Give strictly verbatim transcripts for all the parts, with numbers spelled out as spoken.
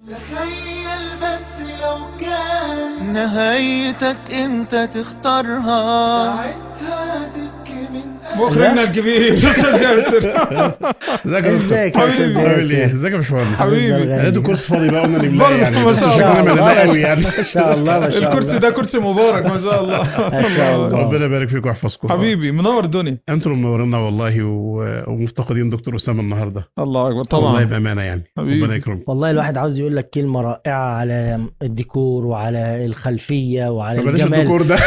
تخيل بس لو كان نهايتك انت تختارها، ساعتها تبكي من مخرجنا الكبير استاذ ياسر. ازيك يا حبيبي؟ عامل ايه؟ ازيك يا باشمهندس؟ حبيبي لقيته كرسي فاضي بقى، قلنا نملاه يعني. ما شاء الله مليناه قوي يعني. ما شاء الله ما شاء الله. الكرسي ده كرسي مبارك ما شاء الله. ما شاء الله. ربنا يبارك فيكم ويحفظكم حبيبي منور الدنيا. انتم منورنا والله، ومفتقدين دكتور اسامه النهارده. الله اكبر طبعا والله بامانه يعني. حبيبي. ربنا يكرمك. والله الواحد عاوز يقول لك كلمه رائعه على الديكور وعلى الخلفيه وعلى بلاش الجمال. الديكور ده.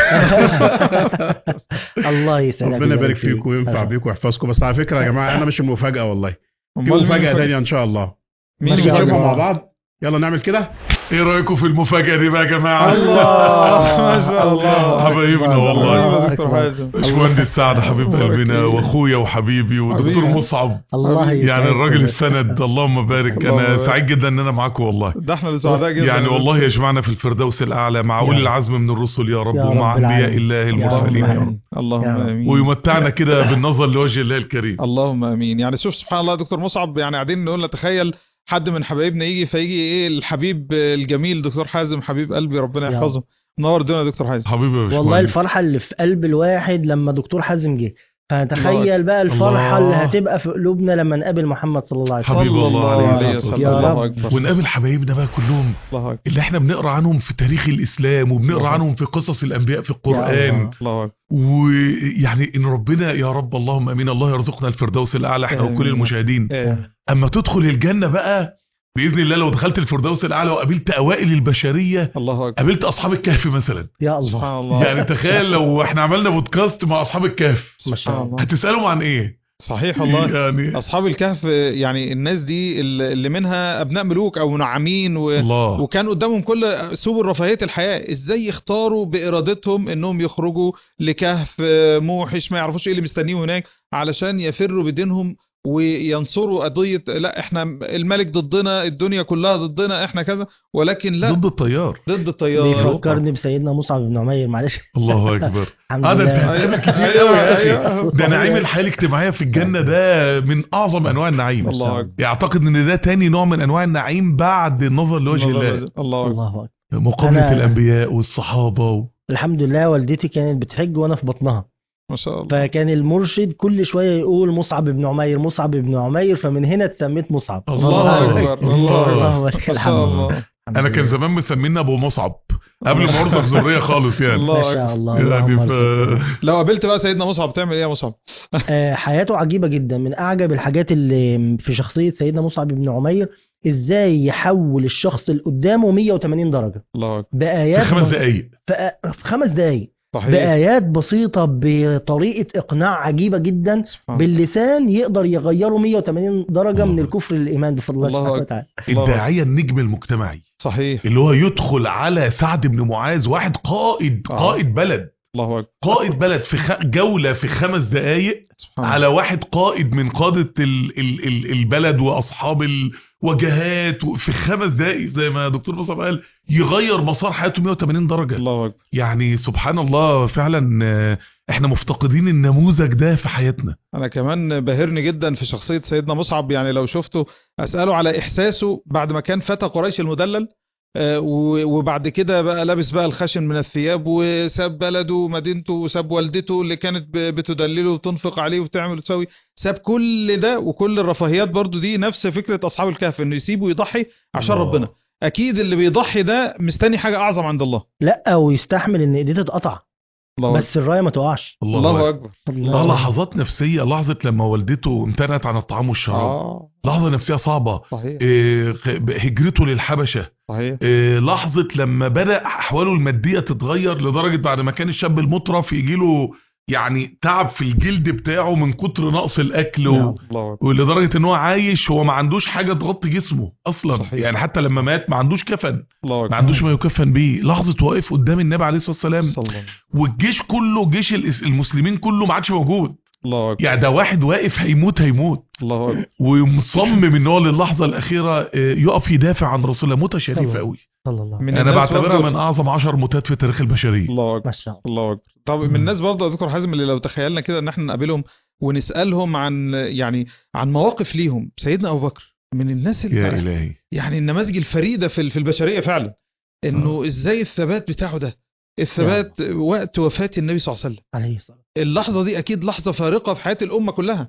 الله يسعدك. ربنا يبارك فيكم وينفع بيكم ويحفظكم. بس على فكره يا جماعه انا مش المفاجاه والله، في مفاجاه ثانيه ان شاء الله. مين اللي اللي مع بعض؟ يلا نعمل كده. ايه رايكم في المفاجاه دي بقى يا جماعه؟ الله ما شاء الله حبايبنا والله. دكتور حازم باشمهندس سعد حبيب قلبنا واخويا وحبيبي ودكتور مصعب، الله يعني الراجل السند. اللهم بارك. انا سعيد جدا ان انا معاكم والله. ده احنا اللي سعداء جدا يعني والله يجمعنا في الفردوس الاعلى مع اولي العزم من الرسل يا رب، ومع انبياء الله المرسلين يا رب. اللهم امين. ويمتعنا كده بالنظر لوجه الله الكريم. اللهم امين. يعني شوف سبحان الله دكتور مصعب، يعني قاعدين نقول نتخيل حد من حبايبنا يجي فيجي ايه الحبيب الجميل دكتور حازم حبيب قلبي ربنا يحفظه. نور الدنيا دكتور حازم حبيبي يا والله. الفرحه اللي في قلب الواحد لما دكتور حازم جه، فتخيل بقى الفرحه الله. اللي هتبقى في قلوبنا لما نقابل محمد صلى الله عليه وسلم. حبيب الله عليه وسلم. الله اكبر. ونقابل حبايبنا بقى كلهم اللي احنا بنقرا عنهم في تاريخ الاسلام، وبنقرا عنهم في قصص الانبياء في القران. الله اكبر. ويعني ان ربنا يا رب اللهم امين الله يرزقنا الفردوس الاعلى احنا وكل المشاهدين. اما تدخل الجنه بقى باذن الله، لو دخلت الفردوس الاعلى وقابلت اوائل البشريه، الله اكبر، قابلت اصحاب الكهف مثلا، يا الله سبحان الله. يعني تخيل لو احنا عملنا بودكاست مع اصحاب الكهف، سبحان الله، هتسالهم عن ايه؟ صحيح والله. يعني اصحاب الكهف يعني الناس دي اللي منها ابناء ملوك او منعمين و... وكان قدامهم كل سبل رفاهيه الحياه، ازاي يختاروا بارادتهم انهم يخرجوا لكهف موحش ما يعرفوش ايه اللي مستنيهم هناك علشان يفروا بدينهم وينصروا قضية لا احنا الملك ضدنا، الدنيا كلها ضدنا، احنا كذا، ولكن لا، ضد التيار ضد التيار. بيفكرني بسيدنا مصعب بن عمير، معلش. الله اكبر. هذا ده كتير قوي يا اخي. ده نعيم الحياه الاجتماعيه في الجنه ده من اعظم انواع النعيم. الله اكبر. يعتقد ان ده تاني نوع من انواع النعيم بعد النظر لوجه الله. الله اكبر. مقابله الانبياء والصحابه و... الحمد لله والدتي كانت بتحج وانا في بطنها ما شاء الله، فكان المرشد كل شويه يقول مصعب بن عمير مصعب بن عمير، فمن هنا اتسميت مصعب. الله اكبر. الله اكبر. الحمد. انا كان زمان مسمينا ابو مصعب قبل ما ارزق ذريه خالص يعني. ما شاء الله. يعني ف... لو قابلت بقى سيدنا مصعب تعمل ايه يا مصعب؟ حياته عجيبه جدا. من اعجب الحاجات اللي في شخصيه سيدنا مصعب بن عمير ازاي يحول الشخص اللي قدامه مية وتمانين درجه. الله اكبر. بايات في خمس دقائق في خمس دقائق صحيح. بآيات بسيطة بطريقة إقناع عجيبة جدا، باللسان يقدر يغيره مية وتمانين درجة من الكفر للإيمان بفضل الله سبحانه وتعالى. الداعية النجم المجتمعي صحيح، اللي هو يدخل على سعد بن معاذ، واحد قائد آه. قائد بلد. الله أكبر. قائد بلد في خ... جولة في خمس دقايق على واحد قائد من قادة ال... ال... ال... البلد وأصحاب الوجهات في خمس دقايق زي ما دكتور مصعب قال يغير مسار حياته مية وتمانين درجة. الله أكبر. يعني سبحان الله فعلا احنا مفتقدين النموذج ده في حياتنا. أنا كمان بهرني جدا في شخصية سيدنا مصعب، يعني لو شفته أسأله على إحساسه بعد ما كان فتى قريش المدلل وبعد كده بقى لابس بقى الخشن من الثياب وساب بلده ومدينته وساب والدته اللي كانت بتدلله وتنفق عليه وتعمل وتسوي، ساب كل ده وكل الرفاهيات. برضو دي نفس فكرة أصحاب الكهف، إنه يسيب ويضحي عشان الله. ربنا أكيد اللي بيضحي ده مستني حاجة أعظم عند الله. لا ويستحمل إن إيديه تتقطع الله بس الراية ما تقعش. الله, الله أكبر. الله. لحظات نفسية، لحظة لما والدته امتنعت عن الطعام والشراب. آه. لحظة نفسية صعبة. صحيح. إيه هجرته للحبشة. صحيح. إيه لحظة لما بدأ أحواله المادية تتغير لدرجة بعد ما كان الشاب المطرف يجيله يعني تعب في الجلد بتاعه من كتر نقص الأكل و... ولدرجة ان هو عايش هو ما عندوش حاجة تغطي جسمه أصلا. صحيح. يعني حتى لما مات ما عندوش كفن، ما عندوش ما يكفن بيه. لحظة واقف قدام النبي عليه الصلاة والسلام والجيش كله، جيش المسلمين كله ما عادش موجود. الله أكبر. يعني ده واحد واقف هيموت هيموت الله أكبر. ومصمم ان هو للحظة الأخيرة يقف يدافع عن رسول الله. موتة شريفة قوي. انا بعتبرها من اعظم عشر موتات في تاريخ البشريه. الله اكبر. الله اكبر. طب من الناس برضه يا دكتور حازم اللي لو تخيلنا كده ان احنا نقابلهم ونسالهم عن يعني عن مواقف ليهم، سيدنا ابو بكر من الناس يا اللي إلهي. يعني النماذج الفريدة في في البشرية فعلا، انه ازاي الثبات بتاعه ده، الثبات وقت وفاة النبي صلى الله عليه وسلم عليه الصلاة. اللحظة دي اكيد لحظة فارقة في حياة الامة كلها،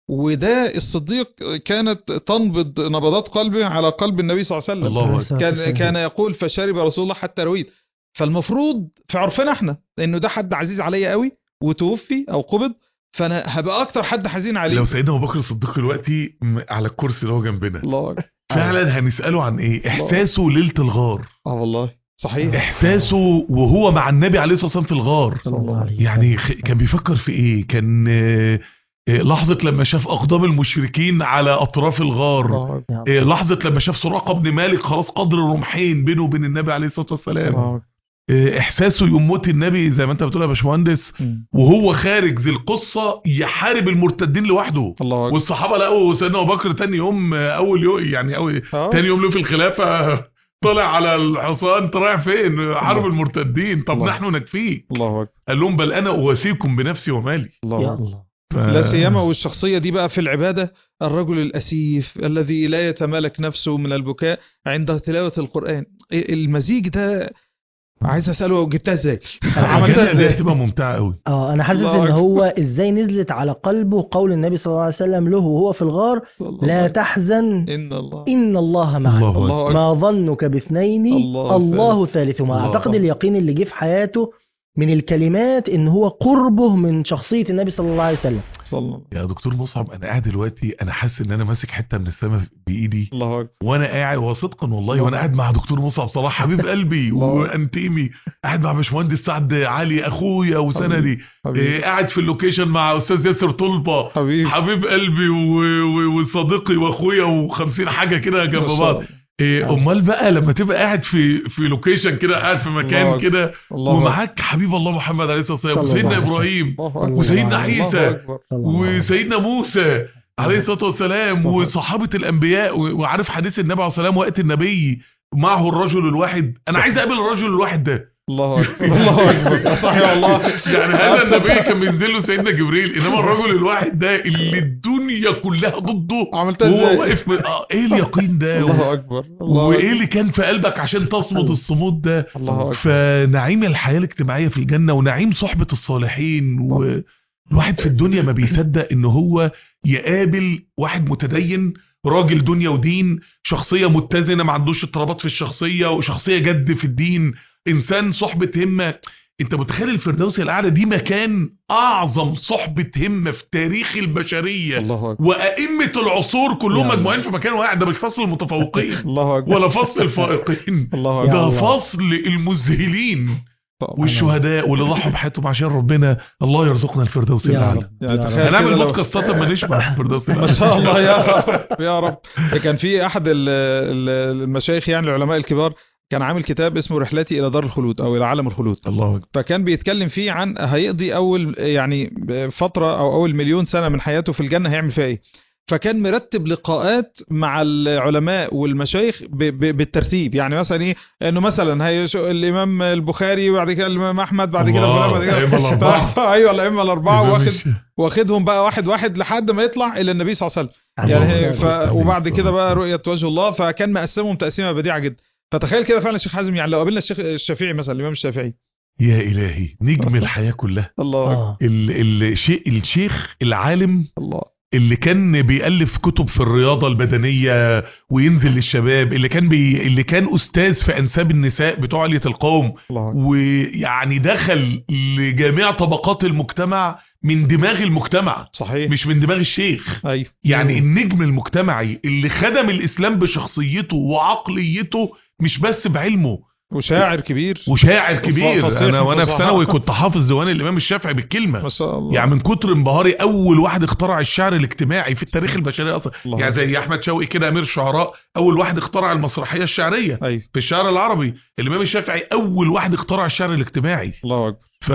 وده الصديق كانت تنبض نبضات قلبه على قلب النبي صلى الله عليه وسلم. الله أكبر. كان كان يقول فشرب رسول الله حتى رويت. فالمفروض في عرفنا احنا انه ده حد عزيز عليا قوي وتوفي او قبض، فانا هبقى اكتر حد حزين عليه. لو سيدنا ابو بكر الصديق دلوقتي م- على الكرسي اللي هو جنبنا، الله أكبر. فعلا هنساله عن ايه احساسه ليله الغار، اه والله صحيح، احساسه وهو مع النبي عليه الصلاه والسلام في الغار. صلى الله عليه وسلم. يعني خ- كان بيفكر في ايه؟ كان آه، آه، لحظه لما شاف اقدام المشركين على اطراف الغار، الله أكبر. يا آه، لحظه لما شاف سراقه بن مالك خلاص قدر رمحين بينه وبين النبي عليه الصلاه والسلام، الله أكبر. آه، احساسه يوم موت النبي زي ما انت بتقول يا باشمهندس، مم. وهو خارج ذي القصه يحارب المرتدين لوحده، الله أكبر. والصحابه لقوا سيدنا ابو بكر تاني يوم، آه، اول يوم يعني اول آه. تاني يوم له في الخلافه طلع على الحصان، انت رايح فين؟ حرب الله. المرتدين، طب الله. نحن نكفيه. الله أكبر. قال لهم بل انا اواسيكم بنفسي ومالي. الله يا أكبر. الله. ف... لا سيما والشخصية دي بقى في العبادة، الرجل الأسيف الذي لا يتمالك نفسه من البكاء عند تلاوة القرآن. المزيج ده عايز أسأله جبتها ازاي؟ عملتها عملتها ازاي؟ تبقى ممتعه قوي. اه انا حاسس الله ان أكبر. هو ازاي نزلت على قلبه قول النبي صلى الله عليه وسلم له وهو في الغار: لا تحزن إن الله ان الله معنا، الله الله أكبر. ما ظنك باثنين الله الله ثالثهما. الله. اعتقد اليقين اللي جه في حياته من الكلمات ان هو قربه من شخصية النبي صلى الله عليه وسلم. صلى الله. يا دكتور مصعب انا قاعد دلوقتي انا حاسس ان انا ماسك حته من السماء بايدي، الله أكبر. وانا قاعد وصدقا والله الله. وانا قاعد مع دكتور مصعب صلاح حبيب قلبي الله. وانتيمي، قاعد مع باشمهندس سعد علي اخويا وسندي، حبيبي. إيه، قاعد في اللوكيشن مع استاذ ياسر طلبه حبيبي. حبيب قلبي و- و- وصديقي واخويا وخمسين حاجه كده جنب ما شاء بعض. الله. إيه، امال بقى لما تبقى قاعد في في لوكيشن كده، قاعد في الله مكان أكبر. كده الله أكبر. ومعاك حبيب الله محمد عليه الصلاه والسلام صلى الله وسيدنا عليه وسلم. ابراهيم الله أكبر. وسيدنا الله عيسى أكبر. صلى الله عليه وسلم. وسيدنا موسى عليه الصلاه والسلام الله. وصحابه الانبياء، و- وعارف حديث النبي عليه الصلاه والسلام وقت النبي معه الرجل الواحد. انا صح. عايز اقابل الرجل الواحد ده. الله أكبر. الله أكبر. صحيح والله. يعني هذا النبي كان بينزل له سيدنا جبريل، انما الرجل الواحد ده اللي الدنيا كلها ضده عملتها وهو ازاي؟ واقف من- آه، ايه اليقين ده؟ الله أكبر. الله وايه أكبر. اللي كان في قلبك عشان تصمد الصمود ده؟ الله أكبر. فنعيم الحياه الاجتماعيه في الجنه ونعيم صحبه الصالحين، والواحد في الدنيا ما بيصدق ان هو يقابل واحد متدين، راجل دنيا ودين، شخصيه متزنه ما عندوش اضطرابات في الشخصيه، وشخصيه جد في الدين، انسان صحبه همه. انت متخيل الفردوس الاعلى دي مكان اعظم صحبه همه في تاريخ البشريه، الله أكبر. وائمه العصور كلهم يا مجموعين في مكان واحد. ده مش فصل المتفوقين الله أكبر. ولا فصل الفائقين، الله يا ده الله. فصل المذهلين أكبر. والشهداء واللي ضحوا بحياتهم عشان ربنا. الله يرزقنا الفردوس يا الاعلى. رب. يعني يا تخيل رب. هنعمل كده لو- بودكاست ما نشبع في الفردوس ما الاعلى. شاء الله يا رب يا رب. كان في احد ال- ال- المشايخ يعني العلماء الكبار كان عامل كتاب اسمه رحلتي الى دار الخلود او الى عالم الخلود. الله أكبر. فكان بيتكلم فيه عن هيقضي اول يعني فتره او اول مليون سنه من حياته في الجنه هيعمل فيها ايه. فكان مرتب لقاءات مع العلماء والمشايخ ب- ب- بالترتيب. يعني مثلا ايه انه مثلا هي شو- الامام البخاري وبعد كده الامام احمد بعد كده الله، فلان بعد كده الأئمة الأربعة. ايوه الائمه الاربعه يبقى واخد مش- واخدهم بقى واحد واحد لحد ما يطلع الى النبي صلى الله عليه وسلم. الله يعني أكبر. ف... وبعد كده بقى رؤية وجه الله. فكان مقسمهم تقسيمة بديعة جدا. فتخيل كده فعلا الشيخ حازم، يعني لو قابلنا الشيخ الشافعي مثلا الإمام الشافعي. يا إلهي نجم الحياة كلها. الله أكبر. آه. ال- الشيء الشيخ العالم الله اللي كان بيألف كتب في الرياضة البدنية وينزل للشباب، اللي كان بي اللي كان أستاذ في أنساب النساء بتوع علية القوم، الله أكبر. ويعني دخل لجميع طبقات المجتمع من دماغ المجتمع صحيح. مش من دماغ الشيخ. أيوه. يعني مم. النجم المجتمعي اللي خدم الإسلام بشخصيته وعقليته مش بس بعلمه، وشاعر كبير. وشاعر كبير. فصيح انا وانا في وفصحاء. ثانوي كنت حافظ ديوان الامام الشافعي بالكلمه. ما شاء الله. يعني من كتر انبهاري اول واحد اخترع الشعر الاجتماعي في التاريخ البشري اصلا. الله يعني زي احمد شوقي كده امير الشعراء اول واحد اخترع المسرحيه الشعريه أيوه. في الشعر العربي. الامام الشافعي اول واحد اخترع الشعر الاجتماعي. الله أكبر. ف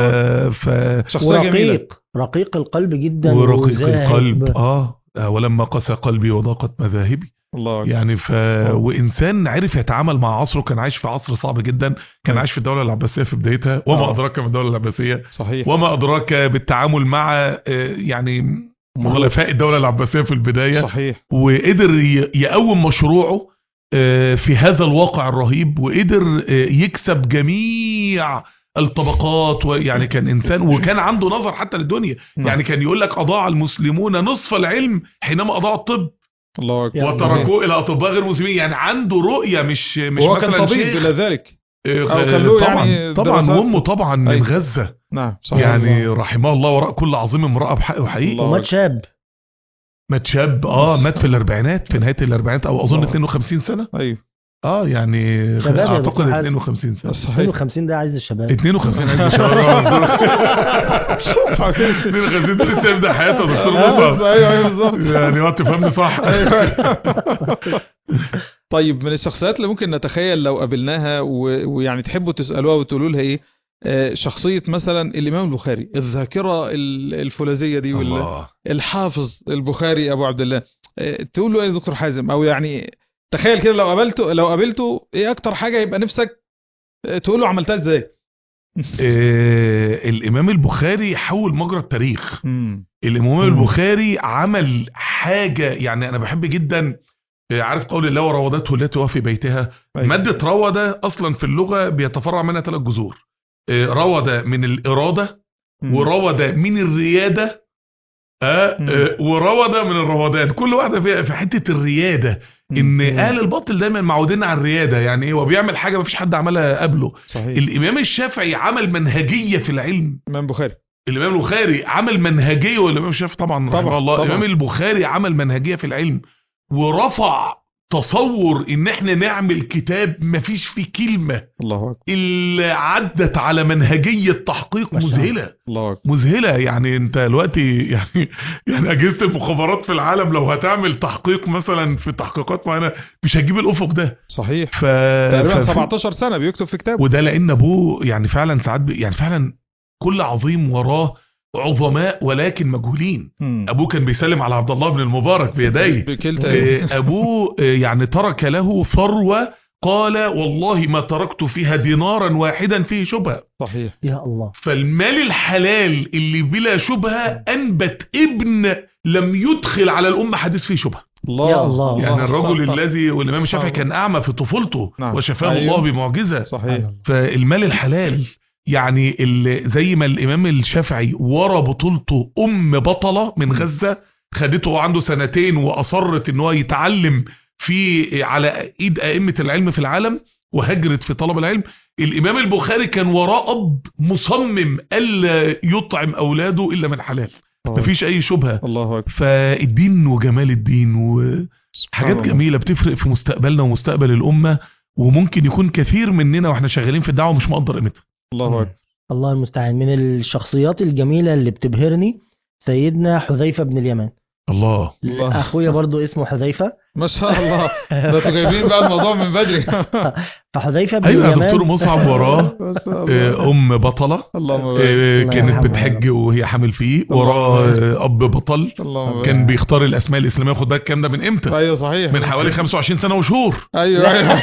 ف شخصية جميلة. ورقيق رقيق القلب جدا ورقيق وزاهد. القلب. اه ولما قسى قلبي وضاقت مذاهبي. الله أكبر. يعني ف وانسان عرف يتعامل مع عصره. كان عايش في عصر صعب جدا، كان عايش في الدوله العباسيه في بدايتها، وما آه. ادراك ما الدوله العباسيه، صحيح. وما ادراك بالتعامل مع آه، يعني خلفاء الدولة العباسية في البداية. صحيح. وقدر يقوم مشروعه في هذا الواقع الرهيب، وقدر يكسب جميع الطبقات، ويعني كان إنسان وكان عنده نظر حتى للدنيا. يعني كان يقول لك أضاع المسلمون نصف العلم حينما أضاعوا الطب، الله أكبر، وتركوه إلى أطباء غير مسلمين. يعني عنده رؤية، مش مش هو مثلا كان طبيب شيخ. إلى ذلك، أو كان له طبعا يعني طبعا وامه طبعا من أيوة. غزة. نعم صحيح. يعني رحمه الله، وراء كل عظيم امرأة بحق وحقيقي. ومات شاب مات شاب اه مات في الاربعينات، في نهاية الاربعينات، او اظن اتنين وخمسين سنة. ايوه اه يعني اعتقد اتنين وخمسين سنة. اتنين وخمسين ده عايز الشباب. اتنين وخمسين عايز الشباب. اتنين وخمسين ده لسه يبدأ حياته يا دكتور مصعب. ايوه ايوه بالظبط. يعني وقت فهمني صح. طيب، من الشخصيات اللي ممكن نتخيل لو قابلناها ويعني تحبوا تسألوها وتقولوا لها ايه، شخصية مثلا الإمام البخاري، الذاكرة الفولاذية دي، ولا الحافظ البخاري أبو عبد الله، تقول له ايه يا دكتور حازم؟ او يعني تخيل كده لو قابلته لو قابلته ايه اكتر حاجة يبقى نفسك تقول له عملتها ازاي؟ آه الامام البخاري حول مجرى التاريخ. مم. الامام مم. البخاري عمل حاجة، يعني انا بحب جدا، عارف قول الله وراودته التي وفي بيتها. أيوة. مادة راودة اصلا في اللغة بيتفرع منها ثلاث جذور، آه راودة من الارادة، مم. وراودة من الريادة، آه آه وراودة من الروادان. كل واحدة في, في حتة الريادة. ان اهل الباطل دايما معودين على الريادة، يعني ايه، هو بيعمل حاجة ما فيش حد عملها قبله. صحيح. الامام الشافعي عمل منهجية في العلم. الامام البخاري الامام البخاري عمل منهجية، والامام الشافعي طبعا رحمه الله. طبعا. الامام البخاري عمل منهجية في العلم، ورفع تصور ان احنا نعمل كتاب ما فيش فيه كلمة الله أكبر اللي عدت على منهجية تحقيق مذهلة. الله أكبر. مذهلة. يعني انت دلوقتي يعني يعني اجهزة المخابرات في العالم لو هتعمل تحقيق مثلا في تحقيقات معينة مش هتجيب الافق ده. صحيح. ف... تقريبا سبعتاشر سنة بيكتب في كتاب، وده لان ابوه يعني فعلا ساعات ب... يعني فعلا كل عظيم وراه عظماء ولكن مجهولين. م. ابوه كان بيسلم على عبد الله بن المبارك بيديه بكلتا. ابوه يعني ترك له ثروة، قال والله ما تركت فيها دينارا واحدا فيه شبهة. صحيح. يا الله. فالمال الحلال اللي بلا شبهة انبت ابن لم يدخل على الامة حديث فيه شبهة. الله. يا الله. يعني الرجل الذي، والامام الشافعي كان اعمى في طفولته. نعم. وشفاه أيوه. الله بمعجزة. صحيح. فالمال الحلال يعني زي ما الامام الشافعي ورا بطولته ام بطلة من غزة، خدته عنده سنتين واصرت ان هو يتعلم في على ايد ائمة العلم في العالم، وهجرت في طلب العلم. الامام البخاري كان وراه اب مصمم الا يطعم اولاده الا من حلال، مفيش اي شبهة. الله أكبر. فالدين وجمال الدين وحاجات جميلة بتفرق في مستقبلنا ومستقبل الامة، وممكن يكون كثير مننا واحنا شغالين في الدعوة مش مقدر قيمتها. الله أكبر. الله المستعان. من الشخصيات الجميلة اللي بتبهرني سيدنا حذيفة بن اليمان. الله. اخويا برضو اسمه حذيفة. ما شاء الله. ده انتوا جايبين بقى الموضوع من بدري. فحذيفة بن ايوه اليمان. دكتور مصعب وراه ام بطلة كانت بتحج وهي حامل فيه، وراه اب بطل كان بيختار الاسماء الاسلاميه. خد بالك الكلام ده من امتى؟ ايوه صحيح، من حوالي خمسة وعشرين سنة وشهور. ايوه ايوه.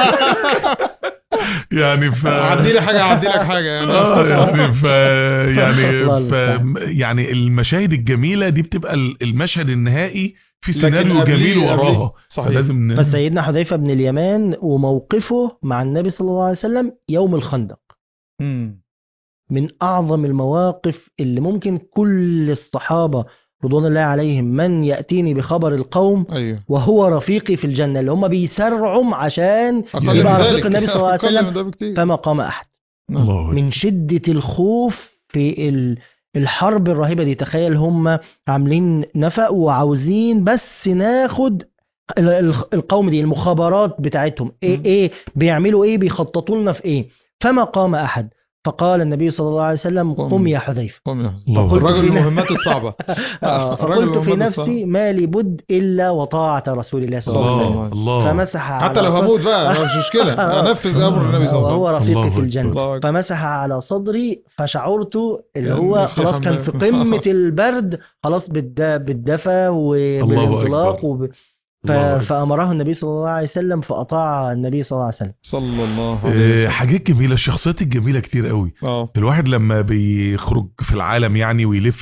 يعني ف عدي لي حاجه عدي لك حاجه يعني. اه يعني ف يعني ف يعني المشاهد الجميله دي بتبقى المشهد النهائي في سيناريو جميل وراها. لازم. بس سيدنا حذيفة بن اليمان وموقفه مع النبي صلى الله عليه وسلم يوم الخندق مم. من اعظم المواقف اللي ممكن كل الصحابه رضوان الله عليهم، من يأتيني بخبر القوم أيوه. وهو رفيقي في الجنة، اللي هم بيسرعوا عشان يبقى رفيق النبي صلى الله عليه وسلم، فما قام أحد. الله. من شدة الخوف في الحرب الرهيبة دي. تخيل هم عاملين نفق وعاوزين بس ناخد القوم دي، المخابرات بتاعتهم ايه ايه بيعملوا ايه، بيخططوا لنا في ايه. فما قام أحد، فقال النبي صلى الله عليه وسلم قم يا حذيفة. قم يا حذيفة. الرجل المهمات الصعبة. فقلت في نفسي ما لي بد إلا وطاعة رسول الله صلى الله عليه وسلم. الله. فمسح حتى لو هموت بقى مش مشكلة، أنفذ أمر النبي صلى الله عليه وسلم وهو رفيقي في الجنة. فمسح على صدري فشعرت اللي هو خلاص كان في قمة البرد، خلاص بالدفى وبالانطلاق وب... فأمره النبي صلى الله عليه وسلم فأطاع النبي صلى الله عليه وسلم. صلى الله عليه وسلم. حاجات جميلة، الشخصيات الجميلة كتير قوي. أوه. الواحد لما بيخرج في العالم يعني ويلف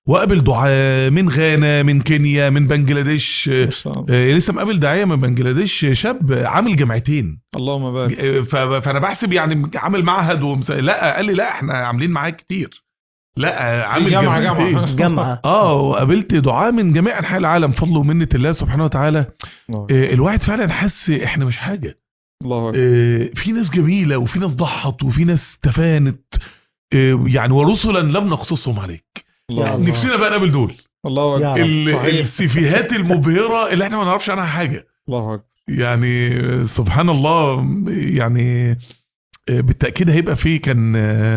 وقابل دعاة من غانا، من كينيا، من بنجلاديش. آه لسه مقابل داعية من بنجلاديش، شاب عامل جامعتين. اللهم بارك. فانا بحسب يعني عامل معهد ومس... لا قال لي لا احنا عاملين معاك كتير. لا عامل جامعة جامعة جامعة اه وقابلت دعاة من جميع انحاء العالم فضل ومنة الله سبحانه وتعالى. آه الواحد فعلا حس احنا مش حاجة. الله آه في ناس جميلة وفي ناس ضحت وفي ناس تفانت، آه يعني ورسلا لم نقصصهم عليك. الله نفسنا بقى نقابل دول. الله يا أكبر. السيفيهات المبهرة اللي احنا ما نعرفش عنها حاجة. الله أكبر. يعني سبحان الله. يعني بالتأكيد هيبقى فيه كان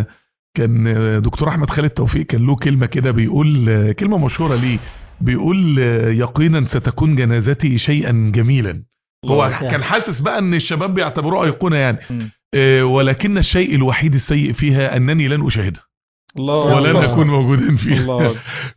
كان دكتور احمد خالد توفيق كان له كلمة كده بيقول، كلمة مشهورة ليه، بيقول يقينا ستكون جنازتي شيئا جميلا. هو كان حاسس بقى ان الشباب بيعتبروه ايقونة يعني. ولكن الشيء الوحيد السيء فيها انني لن اشاهدها ولن اكون موجودا فيها.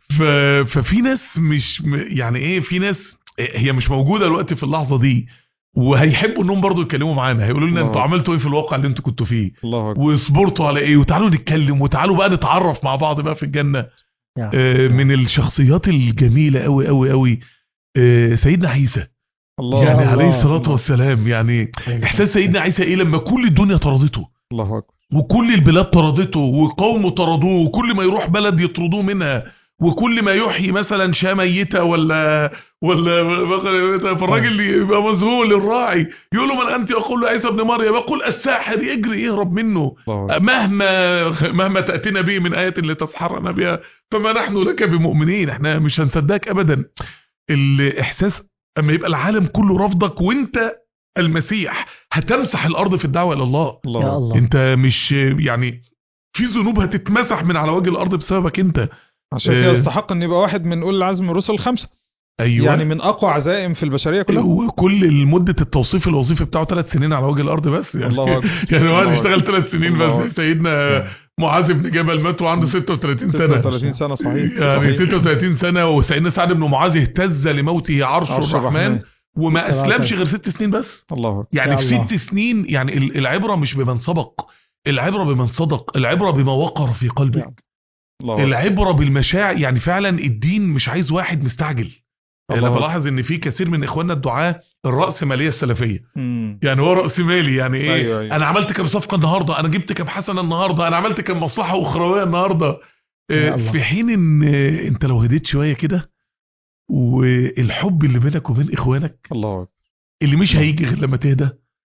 ففي ناس مش يعني ايه، في ناس هي مش موجودة الوقت في اللحظة دي، وهيحبوا انهم برضو يتكلموا معانا، هيقولوا لنا انتوا عملتوا ايه في الواقع اللي انتوا كنتوا فيه، وصبرتوا على ايه، وتعالوا نتكلم وتعالوا بقى نتعرف مع بعض بقى في الجنة. آه من الشخصيات الجميلة قوي قوي قوي آه سيدنا عيسى الله يعني الله عليه الصلاة الله. والسلام. يعني احساس سيدنا عيسى ايه لما كل الدنيا طردته، الله أكبر، وكل البلاد طردته وقومه طردوه، وكل ما يروح بلد يطردوه منها، وكل ما يحيي مثلا شاة ميتة ولا ولا مثلا، فالراجل يبقى مذهول الراعي يقول له من انت، يقول له عيسى ابن مريم، يقول الساحر، يجري يهرب منه مهما مهما تأتينا به من آية لتسحرنا بها فما نحن لك بمؤمنين، احنا مش هنصدقك ابدا. الاحساس اما يبقى العالم كله رفضك وانت المسيح هتمسح الارض في الدعوة الى الله. يا الله. انت مش يعني في ذنوب هتتمسح من على وجه الارض بسببك انت. عشان كده يستحق ان يبقى واحد من اولي العزم الرسل الخمسه. أيوة. يعني من اقوى عزائم في البشريه كلها، وكل مده التوصيف الوظيفي بتاعه ثلاث سنين على وجه الارض بس يعني. الله أكبر. يعني واحد اشتغل ثلاث سنين بس. سيدنا معاذ بن جبل مات وعنده ستة وثلاثين سنه. ستة وثلاثين سنه صحيح يعني صحيح. ستة وثلاثين سنه. وسيدنا سعد بن معاذ اهتز لموته عرش, عرش الرحمن, الرحمن. وما اسلمش غير ست سنين بس. الله يعني في ست سنين. يعني العبره مش بمن سبق، العبره بمن صدق، العبره بما وقر في قلبك، العبره بالمشاعر. يعني فعلا الدين مش عايز واحد مستعجل. انا بلاحظ ان في كثير من اخواننا الدعاة الرأسمالية السلفية. مم. يعني هو رأس مالي، يعني ايه؟ أيوة أيوة. انا عملت كم صفقة النهاردة، انا جبت كم حسنة النهاردة، انا عملت كم مصلحة اخروية النهاردة. في حين ان انت لو هديت شوية كده والحب اللي بينك وبين اخوانك الله اللي مش هيجي غير لما تهدى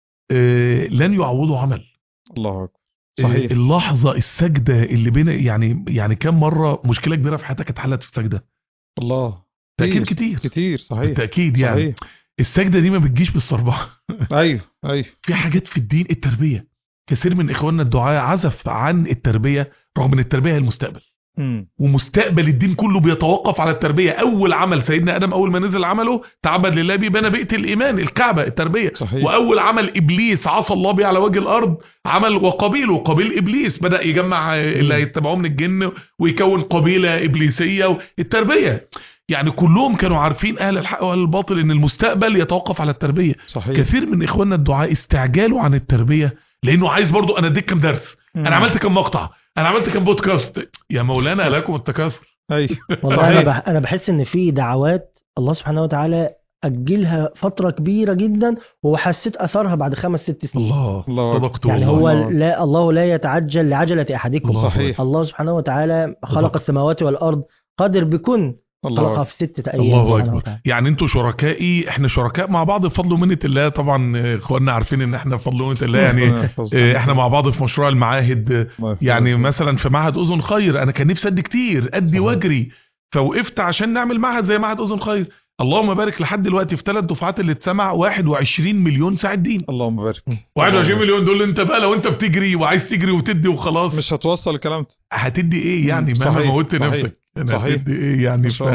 لن يعوضوا عمل. الله صحيح. اللحظة السجدة اللي بين يعني يعني كم مرة مشكلة كبيرة في حياتك اتحلت في السجدة. الله تأكيد كتير كتير صحيح. تأكيد يعني صحيح. السجدة دي ما بتجيش بالصربعة. ايوه ايوه. في حاجات في الدين، التربية. كثير من اخواننا الدعاء عزف عن التربية رغم ان التربية هي المستقبل. مم. ومستقبل الدين كله بيتوقف على التربية. اول عمل سيدنا ادم اول ما نزل عمله تعبد لله بيه، بنى بيئة الايمان الكعبة، التربية صحيح. واول عمل ابليس عصى الله بيه على وجه الارض عمل وقبيل، وقبيل ابليس بدأ يجمع اللي هيتبعوه من الجن ويكون قبيلة ابليسية. التربية يعني كلهم كانوا عارفين اهل الحق واهل الباطل ان المستقبل يتوقف على التربية صحيح. كثير من اخواننا الدعاء استعجالوا عن التربية لانه عايز برضو انا اديك كم درس، مم. انا عملت كم مقطع، انا عملت كم بودكاست. يا مولانا لكم التكاثر. ايوه والله انا بح انا بحس ان في دعوات الله سبحانه وتعالى اجلها فتره كبيره جدا وحسيت اثرها بعد خمس ست سنين. الله الله يعني هو لا الله لا يتعجل لعجله احدكم. صحيح. الله سبحانه وتعالى خلق السماوات والارض قادر بكن خلقها في ستة أيام. الله أكبر. يعني انتوا شركائي، احنا شركاء مع بعض بفضل ومنة الله. طبعا اخواننا عارفين ان احنا بفضل ومنة الله يعني احنا مع بعض في مشروع المعاهد. يعني مثلا في معهد اذن خير انا كان نفسي ادي كتير ادي واجري، فوقفت عشان نعمل معهد زي معهد اذن خير. اللهم بارك لحد دلوقتي في ثلاث دفعات اللي اتسمع واحد وعشرين مليون ساعة دين. اللهم بارك. واحد وعشرين مليون دول انت بقى لو انت بتجري وعايز تجري وتدي وخلاص مش هتوصل الكلام ده. هتدي ايه يعني مهما موتت نفسك صحيح. هتدي ايه يعني. ف...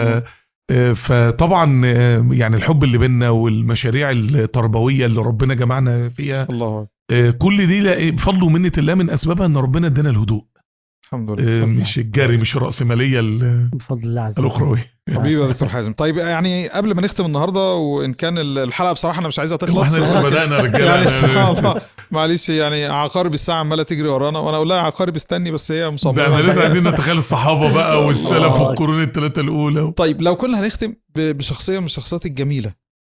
فطبعا يعني الحب اللي بيننا والمشاريع التربوية اللي ربنا جمعنا فيها الله. كل دي بفضل ومنة الله من اسبابها ان ربنا ادانا الهدوء. الحمد لله. مش الجري، مش الرأسمالية بفضل الله عز وجل الأخروية. حبيبي يا دكتور حازم. طيب يعني قبل ما نختم النهارده، وان كان الحلقه بصراحه انا مش عايزها تخلص، احنا لسه بدأنا رجاله يعني سبحان الله معلش، يعني عقارب الساعه عماله تجري ورانا، وانا اقول لها عقارب استني، بس هي مصممه. احنا لسه عايزين نتخيل الصحابه بقى والسلف والقرون الثلاثه الاولى. طيب لو كنا هنختم بشخصيه من الشخصيات الجميله،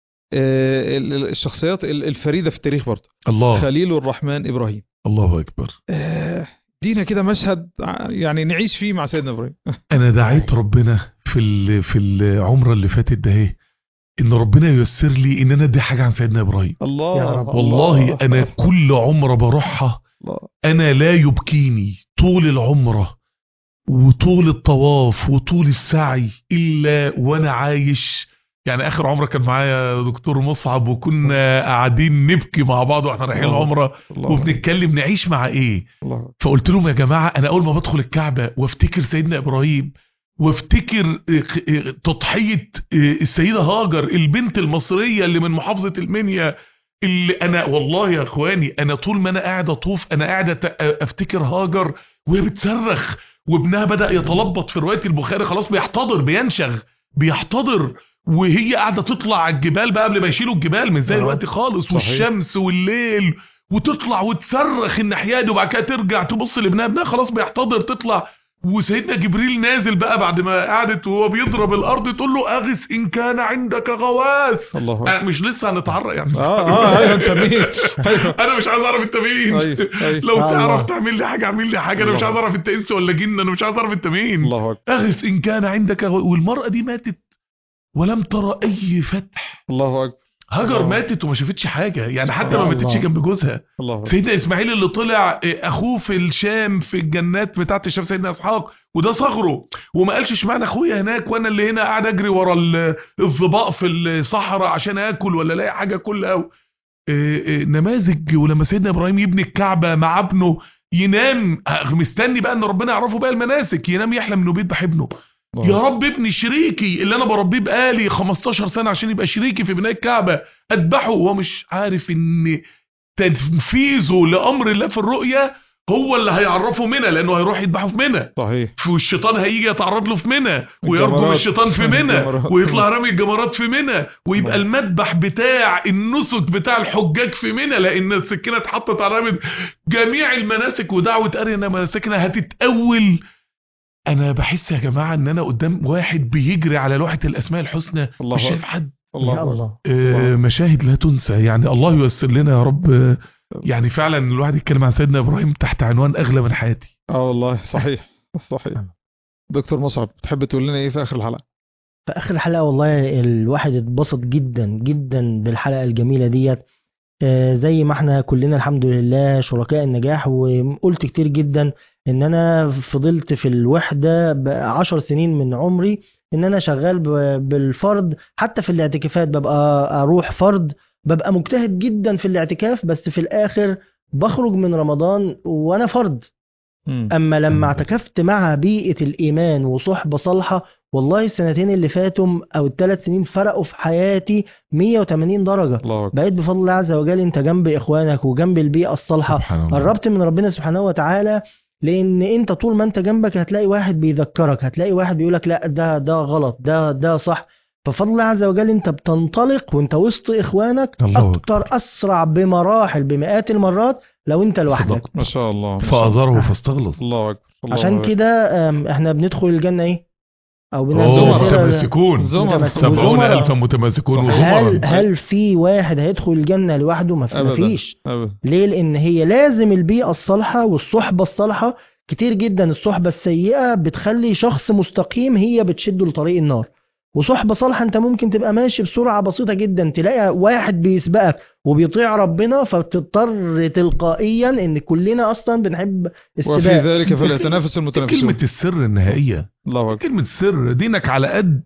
الشخصيات الفريده في التاريخ برضه، الله خليل الرحمن ابراهيم. الله اكبر. دينا كده مشهد يعني نعيش فيه مع سيدنا ابراهيم. انا دعيت ربنا في في العمره اللي فاتت ده ايه، ان ربنا ييسر لي ان انا ادي حاجه عن سيدنا ابراهيم. الله يا رب. والله الله. انا كل عمره بروحها انا لا يبكيني طول العمره وطول الطواف وطول السعي الا وانا عايش. يعني اخر عمره كان معايا دكتور مصعب، وكنا قاعدين نبكي مع بعض واحنا رايحين العمره وبنتكلم نعيش مع ايه. الله. فقلت لهم يا جماعه، انا اول ما بدخل الكعبه وافتكر سيدنا ابراهيم، وافتكر تضحيه السيده هاجر البنت المصريه اللي من محافظه المنيا، اللي انا والله يا اخواني انا طول ما انا قاعد اطوف انا قاعد افتكر هاجر وهي بتصرخ وابنها بدأ يتلبط في روايه البخاري، خلاص بيحتضر بينشغ بيحتضر، وهي قاعده تطلع على الجبال بقى قبل ما يشيلوا الجبال، مش زي الوقت خالص، صحيح. والشمس والليل، وتطلع وتصرخ الناحيه دي، وبعد كده ترجع تبص لابنها، ابنها خلاص بيحتضر تطلع، وسيدنا جبريل نازل بقى بعد ما قعدت وهو بيضرب الارض تقول له اغث ان كان عندك غواث. الله. مش لسه هنتعرق يعني. اه اه ايوه انت مين؟ انا مش عايز اعرف انت مين. أيوة. أيوة. لو تعرف تعمل لي حاجه اعمل لي حاجه. انا مش عايز اعرف انت انس ولا جن، انا مش عايز اعرف انت مين. الله. اغث ان كان عندك غواث. والمراه دي ماتت ولم ترى اي فتح. الله اكبر. هاجر الله. ماتت وما شافتش حاجه يعني، حتى ما ماتتش جنب جوزها. الله. سيدنا اسماعيل اللي طلع اخوه في الشام في الجنات بتاعت الشام سيدنا اسحاق، وده صغره، وما قالش اشمعنى اخويا هناك وانا اللي هنا قاعد اجري ورا الظباء في الصحراء عشان اكل ولا الاقي حاجه كلها. نماذج. ولما سيدنا ابراهيم يبني الكعبه مع ابنه، ينام مستني بقى ان ربنا يعرفه بقى المناسك، ينام يحلم انه بيذبح ابنه. أوه. يا رب ابني شريكي اللي انا بربيه بقالي خمستاشر سنه عشان يبقى شريكي في بناء الكعبه اذبحه، وهو مش عارف ان تنفيذه لامر الله في الرؤيه هو اللي هيعرفه منى، لانه هيروح يذبحه في منى. صحيح. والشيطان هيجي يتعرض له في منى ويرجم الشيطان في منى ويطلع رامي الجمرات في منى، ويبقى المذبح بتاع النسك بتاع الحجاج في منى، لان السكينه اتحطت على رامي جميع المناسك، ودعوه ارنا مناسكنا هتتاول. انا بحس يا جماعه ان انا قدام واحد بيجري على لوحه الاسماء الحسنى، مش شايف حد. الله الله. آه مشاهد لا تنسى يعني. الله ييسر لنا يا رب. يعني فعلا الواحد يتكلم عن سيدنا ابراهيم تحت عنوان اغلى من حياتي. اه والله صحيح صحيح. دكتور مصعب تحب تقول لنا ايه في اخر الحلقه؟ في اخر الحلقه والله الواحد اتبسط جدا جدا بالحلقه الجميله ديت. آه زي ما احنا كلنا الحمد لله شركاء النجاح، وقلت كتير جدا ان انا فضلت في الوحده بعشر سنين من عمري ان انا شغال بالفرد، حتى في الاعتكافات ببقى اروح فرد، ببقى مجتهد جدا في الاعتكاف، بس في الاخر بخرج من رمضان وانا فرد. اما لما اعتكفت مع بيئه الايمان وصحبه صالحه، والله السنتين اللي فاتوا او الثلاث سنين فرقوا في حياتي مية وتمانين درجه. بقيت بفضل الله عز وجل انت جنب اخوانك وجنب البيئه الصالحه، قربت من ربنا سبحانه وتعالى، لان انت طول ما انت جنبك هتلاقي واحد بيذكرك، هتلاقي واحد بيقولك لا ده ده غلط، ده ده صح. ففضل الله عز وجل انت بتنطلق وانت وسط اخوانك اكتر اسرع بمراحل بمئات المرات لو انت لوحدك. ما شاء الله. فاذره فاستغلظ. الله اكبر. عشان كده احنا بندخل الجنه ايه او متماسكون سبعون الفا متماسكون. هل هل في واحد هيدخل الجنه لوحده؟ ما فيش. ليه؟ لان هي لازم البيئه الصالحه والصحبه الصالحه. كتير جدا الصحبه السيئه بتخلي شخص مستقيم هي بتشده لطريق النار، وصحبه صالحه انت ممكن تبقى ماشي بسرعه بسيطه جدا تلاقي واحد بيسبقك وبيطيع ربنا، فتضطر تلقائيا ان كلنا اصلا بنحب السباق. وفي ذلك فليتنافس المتنافسون. كلمه السر النهائيه. الله. كلمه السر. دينك على قد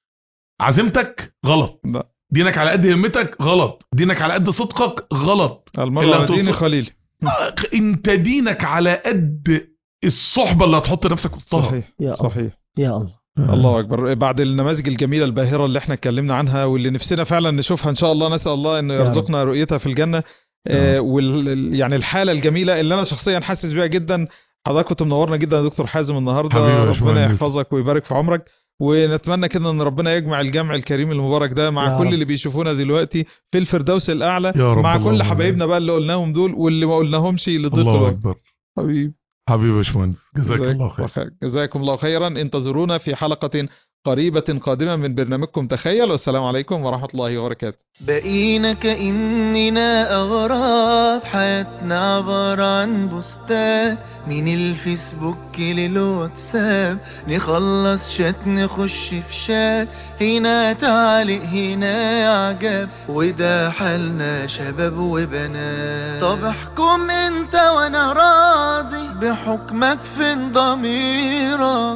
عزيمتك غلط، لا. دينك على قد همتك غلط، دينك على قد صدقك غلط. المرء على دين خليل. انت دينك على قد الصحبه اللي هتحط نفسك وسطها. صحيح يا صحيح يا الله. الله أكبر. بعد النماذج الجميلة الباهرة اللي احنا اتكلمنا عنها واللي نفسنا فعلا نشوفها إن شاء الله، نسأل الله أنه يرزقنا رؤيتها في الجنة. آه وال يعني الحالة الجميلة اللي أنا شخصيا حاسس بيها جدا حضرتك كنت منورنا جدا يا دكتور حازم النهارده، حبيبي يا ربنا باشمهندس. يحفظك ويبارك في عمرك، ونتمنى كده ان ربنا يجمع الجمع الكريم المبارك ده مع يا كل رب. اللي بيشوفونا دلوقتي في الفردوس الاعلى، يا رب مع كل اللهم حبايبنا بقى اللي قلناهم دول واللي ما قلناهمش لضيق الله الوقت. اكبر. حبيبي حبيبي يا باشمهندس، جزاك جزاك الله خير. خير. جزاكم الله خيرا. انتظرونا في حلقة قريبة قادمة من برنامجكم تخيل، والسلام عليكم ورحمة الله وبركاته. بقينا كأننا أغراب، حياتنا عبارة عن بوستات من الفيسبوك للواتساب، نخلص شات نخش في شات، هنا تعليق هنا إعجاب، وده حالنا شباب وبنات. طب احكم انت وانا راضي، بحكمك فين ضميرك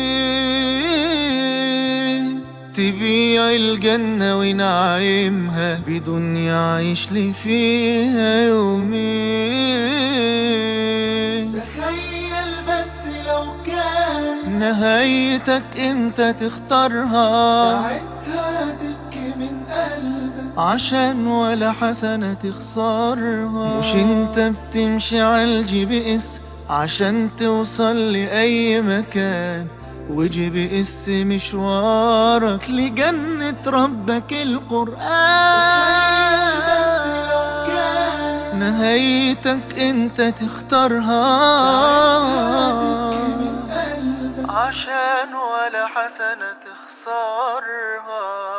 فين؟ تبيع الجنة ونعيمها بدنيا عيش لي فيها يومين. تخيل بس لو كان نهايتك انت تختارها، ساعتها تبكي من قلبك عشان ولا حسنة تخسرها. مش انت بتمشي على الجي بي اس عشان توصل لأي مكان، وجي بي اس مشوارك لجنة ربك القرآن. نهايتك انت تختارها، عشان ولا حسنة تخسرها.